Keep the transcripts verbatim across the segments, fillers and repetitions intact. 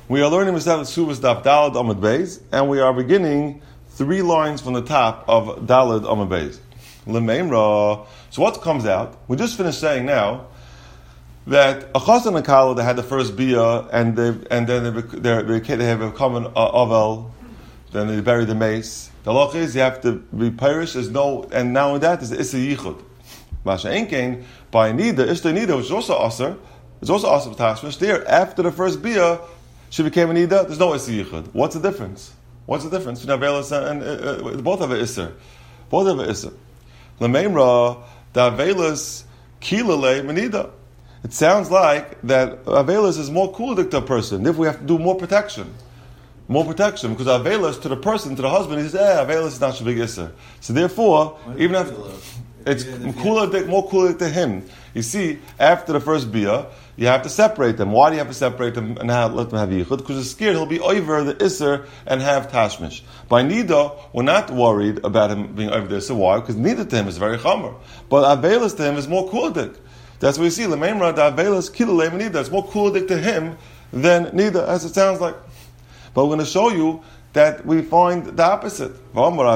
We are learning Masechet Subas Daf Daled Amud Beis, and we are beginning three lines from the top of Daled Amud Beis. L'meimra. So what comes out? We just finished saying now that a chas and a kala, they had the first bia, and they and then they they, they have a common uh, ovel. Then they bury the mace. The halach is you have to be parish. There's no, and now in that is the issa yichud. Masha Enkein by nida, ishta nida, which is also aser. It's also aser b'tashmish. There, after the first bia, she became a nida. There's no issa yichud. What's the difference? What's the difference between avelis and uh, uh, both of it isser? Both of it isser. L'meimra the avelis kilale menida. It sounds like that avelis is more kulik to a person. If we have to do more protection. More protection, because avelis to the person, to the husband, he says, eh, avelis is not shabig isser. So therefore, even if it's cooler, more cooler to him. You see, after the first bia, you have to separate them. Why do you have to separate them and have, let them have yichud? Because you're scared he'll be over the isser and have tashmish. By nida, we're not worried about him being over the isser. Why? Because nida to him is very chamer. But avelis to him is more cooler. That's what we see. L'meimra, the avelis kilale nida. It's more cooler to him than nida, as it sounds like. But we're going to show you that we find the opposite. All the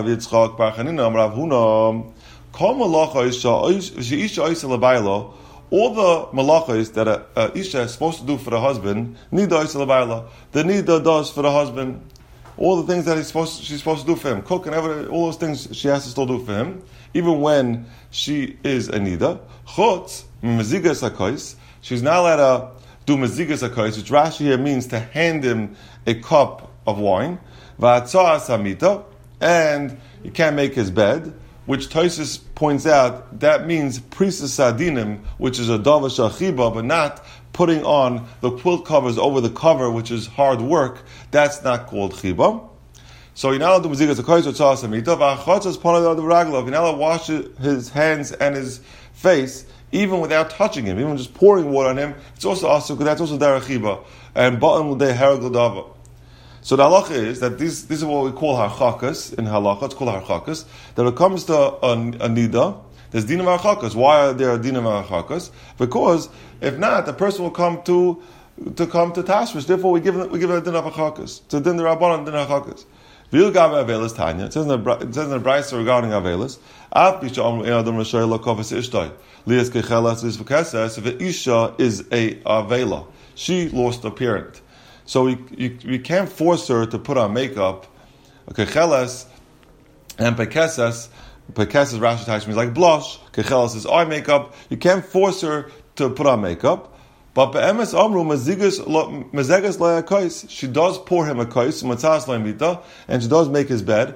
malachos that a, a isha is supposed to do for the husband, nida isa labayla, the nida does for the husband. All the things that he's supposed to, she's supposed to do for him, cook and everything, all those things she has to still do for him, even when she is a nida. Chutz mezigas hakos, she's not allowed to do mezigas hakos, which Rashi here means to hand him a cup of wine, v'atzah samita, and you can't make his bed, which Tosfos points out that means prisus sadinim, which is a dava shachiba, but not putting on the quilt covers over the cover, which is hard work. That's not called chiba. So you're not allowed to do mezigas hakos, v'atzah samita, v'achatzas panad the raglov. You're not allowed to wash his hands and his face, even without touching him, even just pouring water on him. It's also also because that's also derech chiba. And bottom of the heragl dava. So the halacha is that this, this is what we call harchakas in halacha. It's called harchakas. That when it comes to a, a, a nida, there's dinim harchakas. Why are there dinim harchakas? Because if not, the person will come to to come to tashmish. Therefore, we give it, we give it a din of harchakas. So din the rabbanon din harchakas. V'il gav avelis tanya. It says in the it says in the brayso regarding avelis. Af bisha amru ein adam r'shay lo kofes ishtay lias kechelas is v'keses. If an isha is a avela, she lost a parent. So we, you, we can't force her to put on makeup. Kecheles and pekesses. Pekesses Rashi Taish means like blush. Kecheles is eye makeup. You can't force her to put on makeup. But be'emes amru mezigas le'akais. She does pour him a kais, matzas le'mita, and she does make his bed.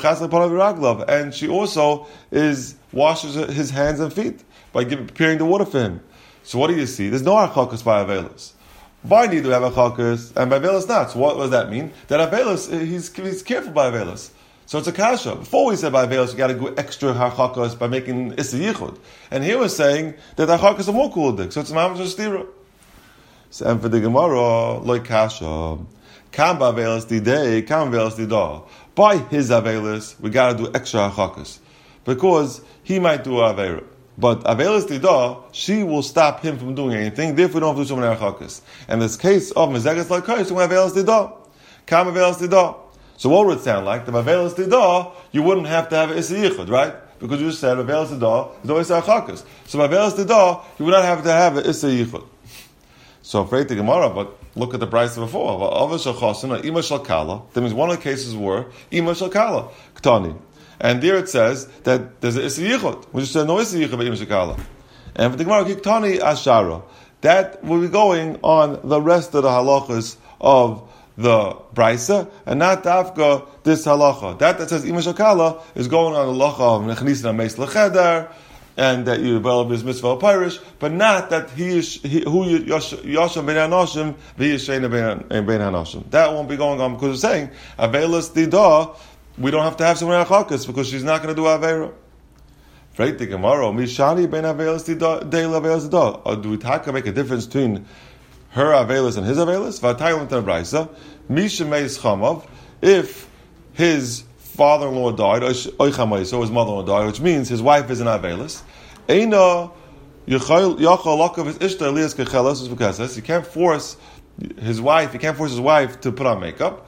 And she also is washes his hands and feet by giving, preparing the water for him. So what do you see? There's no harchakas by avelis. By need to have a chakas, and by avelis not. So what does that mean? That avelis, he's, he's careful by avelis. So it's a kasha. Before we said by avelis, you got to go extra harchakas by making issa yichud. And here we're saying that the harchakas are more kulik. So it's mamash stira. So and for the Gemara, like kasha, kam by avelis didei, kam avelis dida. By his avelis, we got to do extra harchakas because he might do avera. But avelis dida, she will stop him from doing anything. Therefore, we don't have to do so many harchakas. And this case of mezegas lakais, we have avelis dida, kam avelis dida. So what would it sound like? The avelis dida, you wouldn't have to have issa yichud, right? Because you just said avelis dida is no issa harchakas. So avelis dida, you would not have to have issa yichud. So afraid the Gemara, but look at the price before. Ima shal kala. That means one of the cases were ima shal kala ktani. And there it says that there's a issa yichud. We just said no issa yichud, but im shekala. And for the Gemara, kiktani ashara. That will be going on the rest of the halachas of the brisa, and not dafka this halacha. That that says im shekala is going on the halacha of nechnisin ameis lecheder, and that you develop his mitzvah pirish, but not that he is he, who yasham ben hanoshim v'yishena ben ben hanoshim. That won't be going on because it's saying avelis dida. We don't have to have someone achakas because she's not going to do avera. Right? The Gemara, mishani ben avelis dida deil avelis dida. Or do we taka make a difference between her avelis and his avelis? V'atayim to braysa mishemeis chamav. If his father-in-law died, oichamay, so his mother-in-law died, which means his wife is an avelis. Eina yachal lakav is ishta elias kechelas is because you can't force his wife, he can't force his wife to put on makeup.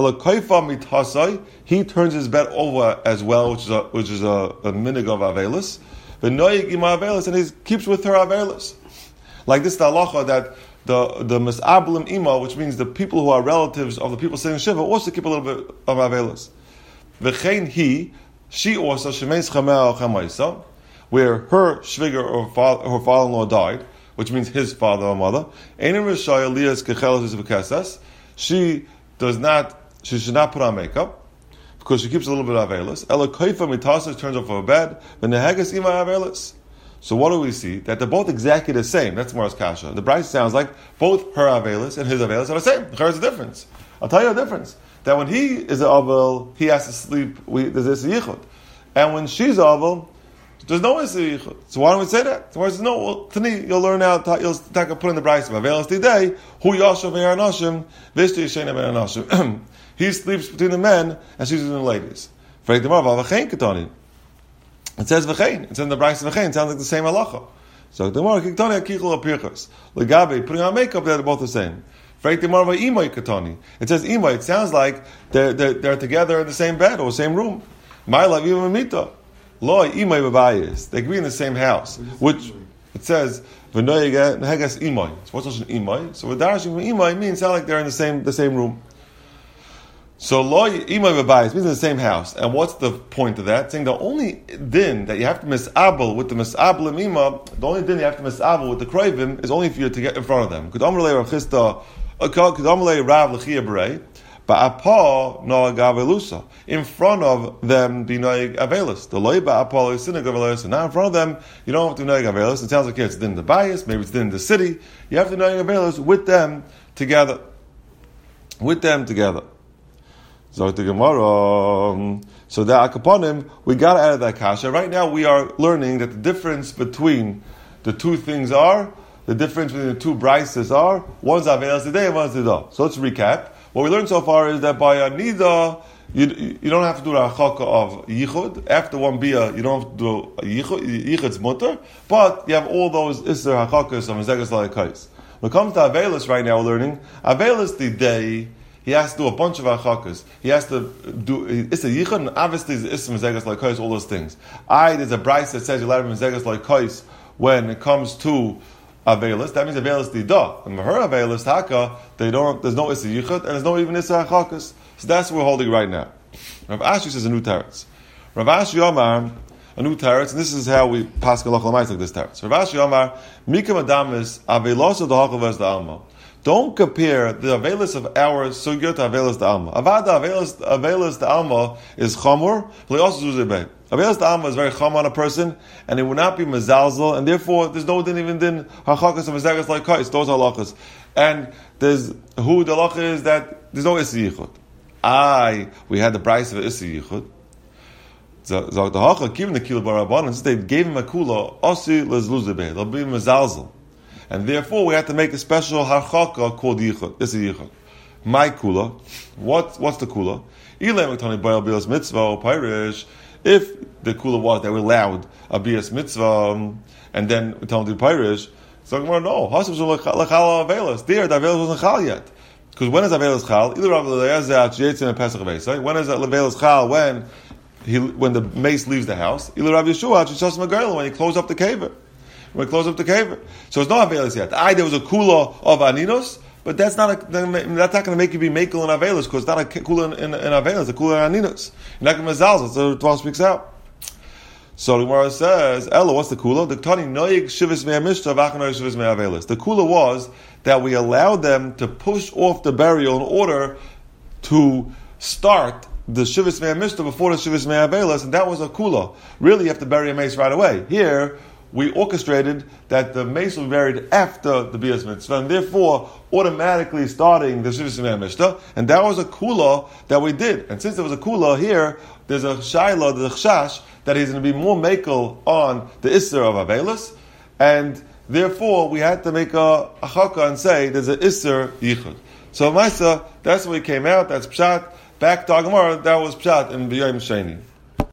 He turns his bed over as well, which is a which is a, a minig of Avelis. And he keeps with her Avelis. Like this, the halacha that the the misablim ima, which means the people who are relatives of the people sitting in Shiva, also keep a little bit of Avelis. V'chein he, she also shemeis chamel chamaisa, where her shviger or father, her father-in-law died, which means his father or mother. She does not, she should not put on makeup because she keeps a little bit of avelis. Ela koifa mitasa turns off her bed. V'neheges ima avelis. So what do we see? That they're both exactly the same. That's Mor's kasha. The Bryce sounds like both her avelis and his avelis are the same. There's a difference. I'll tell you the difference. That when he is an avel, he has to sleep. We, there's this yichud, and when she's avel, there's no issue. So why don't we say that? So why says no? Well, Tani, you'll learn out. You'll put in the Bryce. Avelis today, hu yashav ve'anashim, v'ishti yishena ve'anashim. He sleeps between the men, and she's between the ladies. It says v'chein. It's in the Bryce v'chein. It sounds like the same halacha. So the Gemara kiktani akichul apirchas. Legabe putting on makeup, they're both the same. It says imay. It sounds like they're, they're they're together in the same bed or same room. My love even mita. Lo imay b'bayis. They can be in the same house. Which it says v'noyega nehegas imay. So what's also an imay? So v'darashim imay means sound like they're in the same the same room. So lo imay b'bayis means in the same house. And what's the point of that? Saying the only din that you have to misabel with the misabel ima, the only din you have to misabel with the kroivim is only if you're to get in front of them. Because amalei Rav Chisda, because amalei Rav L'chia Berei. Ba'apa noag avelusa. In front of them, be noag avelus. The loy ba'apa is sinag avelus. And now in front of them, you don't have to noag avelus. It sounds like it's in the bias, maybe it's in the city. You have to noag avelus with them together. With them together. So the Gemara. So that akaponim, we got out of that kasha. Right now, we are learning that the difference between the two things are the difference between the two brises are one's avelus today and one's nida. So let's recap. What we learned so far is that by a nida, you, you don't have to do the hachaka of yichud. After one bia, you don't have to do a yichud. Yichud's mutter, but you have all those isser hachakas of mezegas laikais. When it comes to avelus, right now we're learning avelus the day. He has to do a bunch of achakas. He has to do isser yichud, and obviously it's isser mezegas laikais. All those things. I there's a brayse that says you let him mezegas laikais when it comes to Avelis, that means Avelis Dida. And her Avelis Haka, they don't, there's no Issa Yichud, and there's no even Issa Achakas. So that's what we're holding right now. Rav Ashi says a new teretz. Rav Ashi Omar, a new teretz, and this is how we pass Galach Lamais like this teretz. Rav Ashi Omar, Mikam Adamis, Avelos of the Hakavas the Alma. Don't compare the Avelis of our Sugya to Avelis the Alma. Avada Avelis, Avelis the Alma is Chamor, but also Zuzebeh. Avelis the Alma is very chum on a person, and it would not be mezalzel, and therefore there's no din even din hachakas and mezagas like kais. Those are halachas, and there's who the halacha is that there's no isi yichud. I we had the price of isi yichud. Zog the hacha given the kila baraban, and they gave him a kula osi lezluzebe. They'll be mezalzel, and therefore we had to make a special hachaka called yichud isi yichud. My kula, what what's the kula? Ilem tani bayal bilas mitzvah or pirish. If the kula was that we allowed a bias mitzvah, and then we tell them to do pirish, so we're no, hasam shul lechal avelis. There, the avelis wasn't chal yet. Because when is avelis chal? Either Rav Eliezer sheyetzin and Pesach Avelis. When is avelis chal? When he when the mace leaves the house. Either Rav Yeshua sheshas megayel when he closed up the caver. When he closed up the caver, so it's no avelis yet. I there was a kula of aninos. But that's not a, that's not going to make you be makel in Avelis, because it's not a kula in, in, in Avelis, it's a kula in Aninos. You're not going to mezalzel, so the Torah speaks out. So the Gemara says, Ella, what's the kula? The Tani noyig shivas me'amishta v'achar noyig shivas me'avelis. The kula was that we allowed them to push off the burial in order to start the shivas me'amishta before the shivas me'avelis, and that was a kula. Really, you have to bury a mace right away. Here, we orchestrated that the mace will be buried after the Bias Mitzvah, and therefore automatically starting the Shivas Me'amishta, and that was a kula that we did. And since there was a kula here, there's a shayla, there's a chash, that he's going to be more makel on the Isser of Avelis, and therefore we had to make a achaka and say there's an Isser Yichud. So Maisa, that's what we came out, that's Pshat. Back to Gemara, that was Pshat in B'yom Sheni.